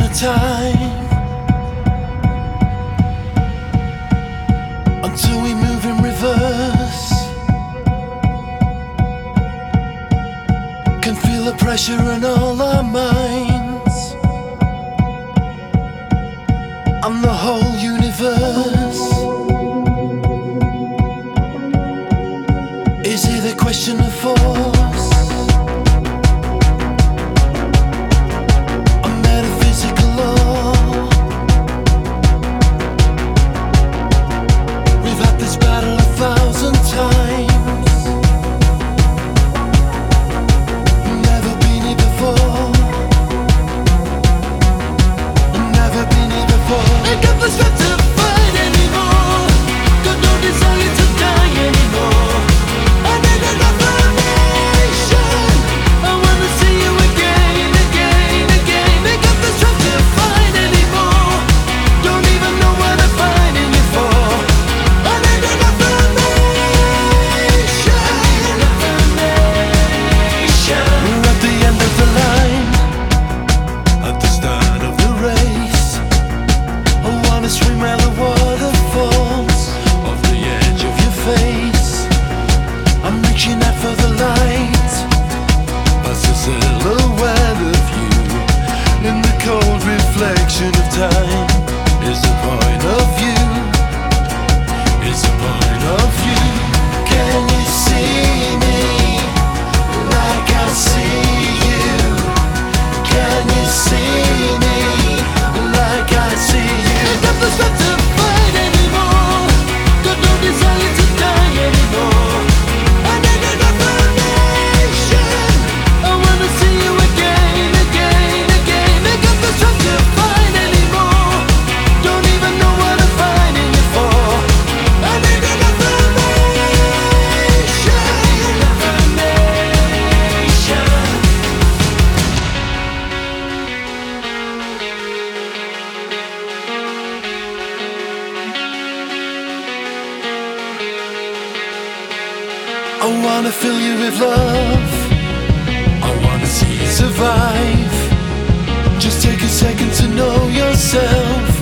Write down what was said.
time until we move in reverse. Can feel the pressure in all our minds and the whole universe. Is it a question of force? A metaphysical law? We've had this battle 1,000 times. Never been here before. Never been here before. Ain't got the strength to fight anymore. Got no desire to die anymore. I need another nation. I wanna see you again, again, again. Ain't got the strength to fight anymore. Don't even know what I'm fighting you for. I need another nation. We're at the end of the line, at the start of the race. I wanna swim where the water falls off the edge of your face. I'm reaching out for the light, past the silhouette of you in the cold reflection of time. Is the point of view? Is the point of view? Can you see me like I see you? Can you see me like I see you? Ain't got the strength to fight anymore. Got no desire to die anymore. I need another nation. I wanna see you again, again, again. Ain't got the strength to fight anymore. Don't even know what I'm fighting you for. I need another nation. Another nation. I wanna fill you with love. I wanna see you survive. Just take a second to know yourself.